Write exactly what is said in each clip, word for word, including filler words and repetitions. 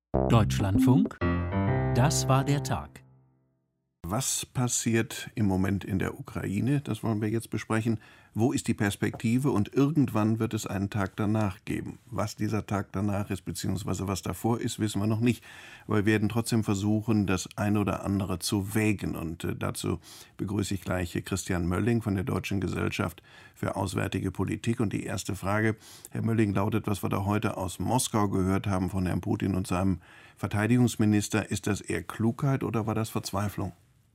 Deutschlandfunk, das war der Tag. Was passiert im Moment in der Ukraine? Das wollen wir jetzt besprechen. Wo ist die Perspektive? Und irgendwann wird es einen Tag danach geben. Was dieser Tag danach ist, beziehungsweise was davor ist, wissen wir noch nicht. Aber wir werden trotzdem versuchen, das eine oder andere zu wägen. Und äh, dazu begrüße ich gleich Christian Mölling von der Deutschen Gesellschaft für Auswärtige Politik. Und die erste Frage, Herr Mölling, lautet, was wir da heute aus Moskau gehört haben von Herrn Putin und seinem Verteidigungsminister. Ist das eher Klugheit oder war das Verzweiflung?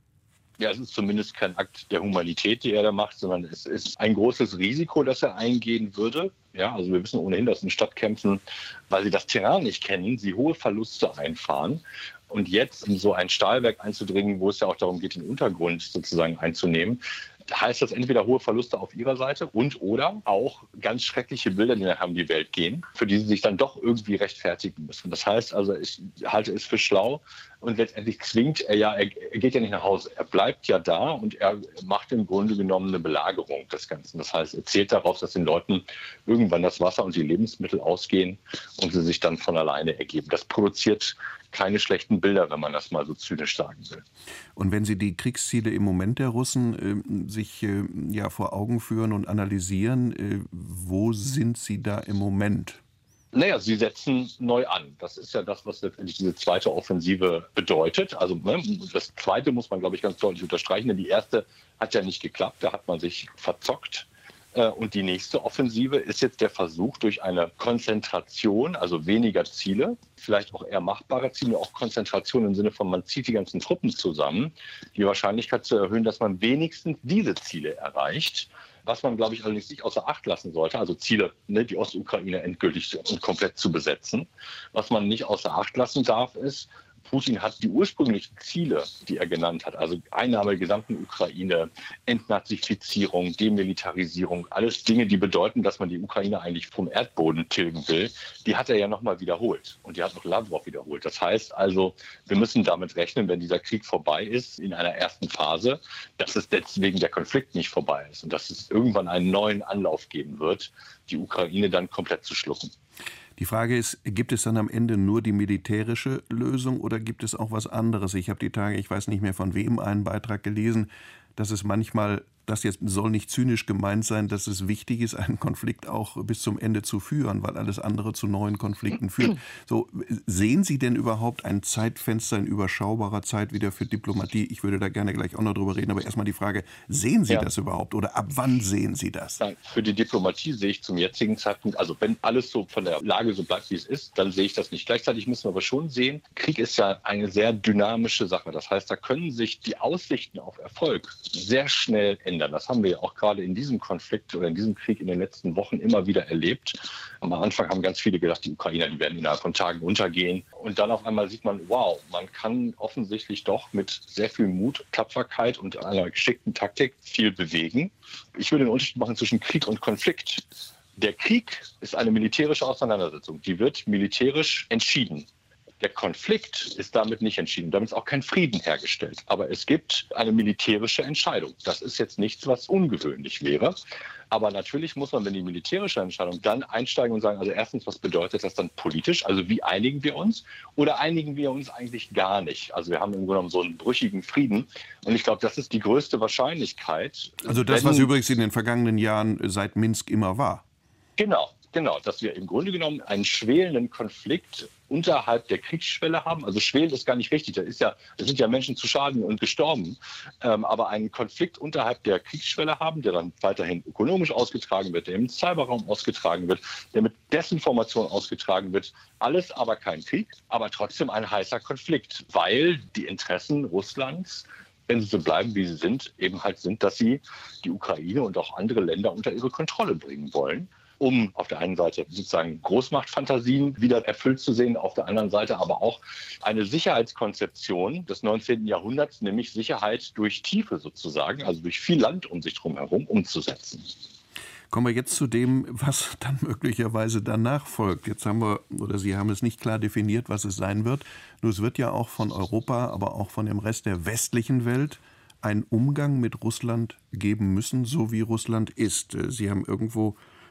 Ja, es ist zumindest kein Akt der Humanität, die er da macht, sondern es ist ein großes Risiko, das er eingehen würde. Ja, also wir wissen ohnehin, dass in Stadtkämpfen, weil sie das Terrain nicht kennen, sie hohe Verluste einfahren. Und jetzt in so ein Stahlwerk einzudringen, wo es ja auch darum geht, den Untergrund sozusagen einzunehmen, heißt das entweder hohe Verluste auf ihrer Seite und oder auch ganz schreckliche Bilder, die nachher um die Welt gehen, für die sie sich dann doch irgendwie rechtfertigen müssen. Das heißt also, ich halte es für schlau und letztendlich zwingt er ja, er, er geht ja nicht nach Hause, er bleibt ja da und er macht im Grunde genommen eine Belagerung des Ganzen. Das heißt, er zählt darauf, dass den Leuten irgendwann das Wasser und die Lebensmittel ausgehen und sie sich dann von alleine ergeben. Das produziert keine schlechten Bilder, wenn man das mal so zynisch sagen will. Und wenn Sie die Kriegsziele im Moment der Russen äh, sich äh, ja vor Augen führen und analysieren, äh, wo sind Sie da im Moment? Naja, sie setzen neu an. Das ist ja das, was letztendlich diese zweite Offensive bedeutet. Also ne, das zweite muss man, glaube ich, ganz deutlich unterstreichen, denn die erste hat ja nicht geklappt, da hat man sich verzockt. Und die nächste Offensive ist jetzt der Versuch, durch eine Konzentration, also weniger Ziele, vielleicht auch eher machbare Ziele, auch Konzentration im Sinne von, man zieht die ganzen Truppen zusammen, die Wahrscheinlichkeit zu erhöhen, dass man wenigstens diese Ziele erreicht. Was man, glaube ich, allerdings nicht außer Acht lassen sollte, also Ziele, ne, die Ostukraine endgültig und komplett zu besetzen. Was man nicht außer Acht lassen darf, ist, Putin hat die ursprünglichen Ziele, die er genannt hat, also Einnahme der gesamten Ukraine, Entnazifizierung, Demilitarisierung, alles Dinge, die bedeuten, dass man die Ukraine eigentlich vom Erdboden tilgen will, die hat er ja nochmal wiederholt. Und die hat auch Lavrov wiederholt. Das heißt also, wir müssen damit rechnen, wenn dieser Krieg vorbei ist, in einer ersten Phase, dass es deswegen der Konflikt nicht vorbei ist und dass es irgendwann einen neuen Anlauf geben wird, die Ukraine dann komplett zu schlucken. Die Frage ist, gibt es dann am Ende nur die militärische Lösung oder gibt es auch was anderes? Ich habe die Tage, ich weiß nicht mehr von wem, einen Beitrag gelesen, dass es manchmal, das jetzt soll nicht zynisch gemeint sein, dass es wichtig ist, einen Konflikt auch bis zum Ende zu führen, weil alles andere zu neuen Konflikten führt. So, sehen Sie denn überhaupt ein Zeitfenster in überschaubarer Zeit wieder für Diplomatie? Ich würde da gerne gleich auch noch drüber reden, aber erstmal die Frage, sehen Sie ja. das überhaupt oder ab wann sehen Sie das? Nein, für die Diplomatie sehe ich zum jetzigen Zeitpunkt, also wenn alles so von der Lage so bleibt, wie es ist, dann sehe ich das nicht. Gleichzeitig müssen wir aber schon sehen, Krieg ist ja eine sehr dynamische Sache. Das heißt, da können sich die Aussichten auf Erfolg sehr schnell ändern. Das haben wir ja auch gerade in diesem Konflikt oder in diesem Krieg in den letzten Wochen immer wieder erlebt. Am Anfang haben ganz viele gedacht, die Ukrainer, die werden innerhalb von Tagen untergehen. Und dann auf einmal sieht man, wow, man kann offensichtlich doch mit sehr viel Mut, Tapferkeit und einer geschickten Taktik viel bewegen. Ich würde den Unterschied machen zwischen Krieg und Konflikt. Der Krieg ist eine militärische Auseinandersetzung. Die wird militärisch entschieden. Der Konflikt ist damit nicht entschieden. Damit ist auch kein Frieden hergestellt. Aber es gibt eine militärische Entscheidung. Das ist jetzt nichts, was ungewöhnlich wäre. Aber natürlich muss man, wenn die militärische Entscheidung, dann einsteigen und sagen, also erstens, was bedeutet das dann politisch? Also wie einigen wir uns? Oder einigen wir uns eigentlich gar nicht? Also wir haben im Grunde genommen so einen brüchigen Frieden. Und ich glaube, das ist die größte Wahrscheinlichkeit. Also das, was übrigens in den vergangenen Jahren seit Minsk immer war. Genau. Genau, dass wir im Grunde genommen einen schwelenden Konflikt unterhalb der Kriegsschwelle haben. Also schwelend ist gar nicht richtig. Da ist ja, es sind ja Menschen zu Schaden und gestorben. Ähm, aber einen Konflikt unterhalb der Kriegsschwelle haben, der dann weiterhin ökonomisch ausgetragen wird, der im Cyberraum ausgetragen wird, der mit Desinformation ausgetragen wird. Alles aber kein Krieg, aber trotzdem ein heißer Konflikt, weil die Interessen Russlands, wenn sie so bleiben, wie sie sind, eben halt sind, dass sie die Ukraine und auch andere Länder unter ihre Kontrolle bringen wollen, um auf der einen Seite sozusagen Großmachtfantasien wieder erfüllt zu sehen, auf der anderen Seite aber auch eine Sicherheitskonzeption des neunzehnten Jahrhunderts, nämlich Sicherheit durch Tiefe sozusagen, also durch viel Land um sich drum herum umzusetzen. Kommen wir jetzt zu dem, was dann möglicherweise danach folgt. Jetzt haben wir, oder Sie haben es nicht klar definiert, was es sein wird. Nur es wird ja auch von Europa, aber auch von dem Rest der westlichen Welt einen Umgang mit Russland geben müssen, so wie Russland ist. Sie haben irgendwo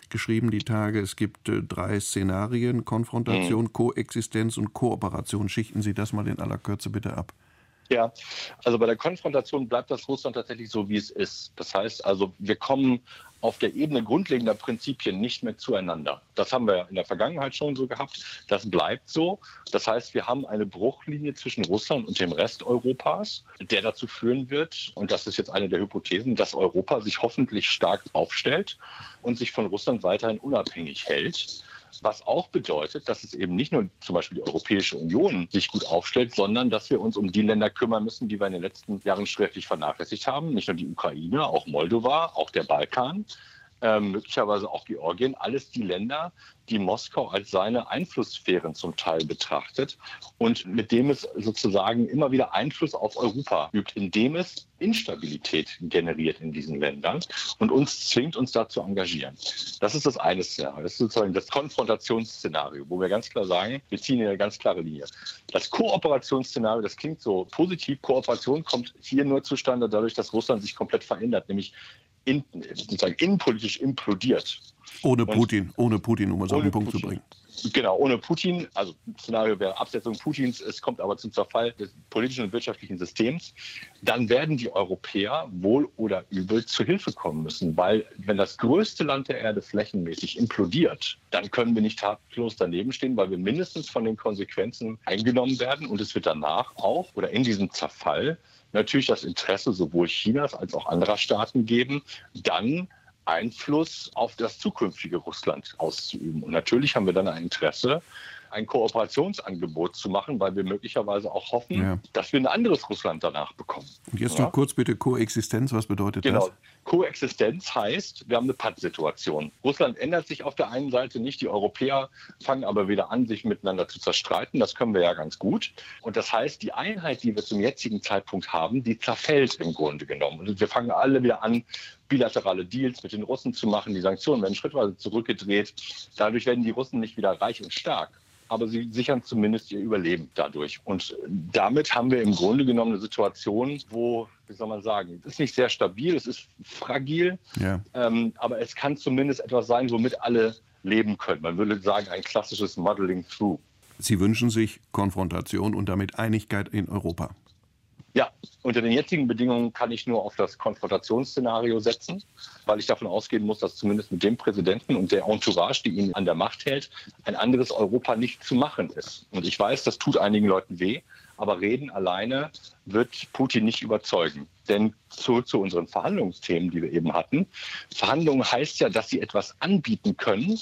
geschrieben die Tage, es gibt äh, drei Szenarien: Konfrontation, mhm. Koexistenz und Kooperation. Schichten Sie das mal in aller Kürze bitte ab. Ja, also bei der Konfrontation bleibt das Russland tatsächlich so, wie es ist. Das heißt also, wir kommen auf der Ebene grundlegender Prinzipien nicht mehr zueinander. Das haben wir in der Vergangenheit schon so gehabt. Das bleibt so. Das heißt, wir haben eine Bruchlinie zwischen Russland und dem Rest Europas, der dazu führen wird, und das ist jetzt eine der Hypothesen, dass Europa sich hoffentlich stark aufstellt und sich von Russland weiterhin unabhängig hält. Was auch bedeutet, dass es eben nicht nur zum Beispiel die Europäische Union sich gut aufstellt, sondern dass wir uns um die Länder kümmern müssen, die wir in den letzten Jahren sträflich vernachlässigt haben. Nicht nur die Ukraine, auch Moldova, auch der Balkan, äh, möglicherweise auch Georgien. Alles die Länder, die Moskau als seine Einflusssphären zum Teil betrachtet und mit dem es sozusagen immer wieder Einfluss auf Europa übt, indem es Instabilität generiert in diesen Ländern und uns zwingt, uns da zu engagieren. Das ist das eine Szenario. Das ist sozusagen das Konfrontationsszenario, wo wir ganz klar sagen, wir ziehen hier eine ganz klare Linie. Das Kooperationsszenario, das klingt so positiv. Kooperation kommt hier nur zustande dadurch, dass Russland sich komplett verändert, nämlich in, sozusagen innenpolitisch implodiert. Ohne Putin, und ohne Putin, um es auf den Punkt Putin. zu bringen. Genau, ohne Putin, also Szenario wäre Absetzung Putins, es kommt aber zum Zerfall des politischen und wirtschaftlichen Systems, dann werden die Europäer wohl oder übel zu Hilfe kommen müssen, weil wenn das größte Land der Erde flächenmäßig implodiert, dann können wir nicht tatenlos daneben stehen, weil wir mindestens von den Konsequenzen eingenommen werden und es wird danach auch oder in diesem Zerfall natürlich das Interesse sowohl Chinas als auch anderer Staaten geben, dann Einfluss auf das zukünftige Russland auszuüben. Und natürlich haben wir dann ein Interesse, ein Kooperationsangebot zu machen, weil wir möglicherweise auch hoffen, ja. dass wir ein anderes Russland danach bekommen. Und jetzt ja? noch kurz bitte Koexistenz, was bedeutet genau. das? Koexistenz heißt, wir haben eine Pattsituation. Russland ändert sich auf der einen Seite nicht, die Europäer fangen aber wieder an, sich miteinander zu zerstreiten. Das können wir ja ganz gut. Und das heißt, die Einheit, die wir zum jetzigen Zeitpunkt haben, die zerfällt im Grunde genommen. Und wir fangen alle wieder an, bilaterale Deals mit den Russen zu machen. Die Sanktionen werden schrittweise zurückgedreht. Dadurch werden die Russen nicht wieder reich und stark, aber sie sichern zumindest ihr Überleben dadurch. Und damit haben wir im Grunde genommen eine Situation, wo, wie soll man sagen, es ist nicht sehr stabil, es ist fragil, ja. ähm, aber es kann zumindest etwas sein, womit alle leben können. Man würde sagen, ein klassisches Modeling through. Sie wünschen sich Konfrontation und damit Einigkeit in Europa. Ja, unter den jetzigen Bedingungen kann ich nur auf das Konfrontationsszenario setzen, weil ich davon ausgehen muss, dass zumindest mit dem Präsidenten und der Entourage, die ihn an der Macht hält, ein anderes Europa nicht zu machen ist. Und ich weiß, das tut einigen Leuten weh, aber Reden alleine wird Putin nicht überzeugen. Denn zurück zu unseren Verhandlungsthemen, die wir eben hatten. Verhandlungen heißt ja, dass sie etwas anbieten können,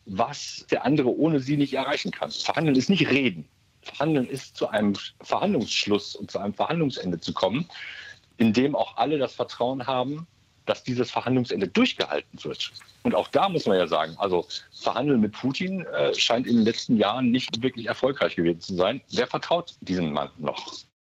was der andere ohne sie nicht erreichen kann. Verhandeln ist nicht Reden. Verhandeln ist, zu einem Verhandlungsschluss und zu einem Verhandlungsende zu kommen, in dem auch alle das Vertrauen haben, dass dieses Verhandlungsende durchgehalten wird. Und auch da muss man ja sagen, also Verhandeln mit Putin äh, scheint in den letzten Jahren nicht wirklich erfolgreich gewesen zu sein. Wer vertraut diesem Mann noch?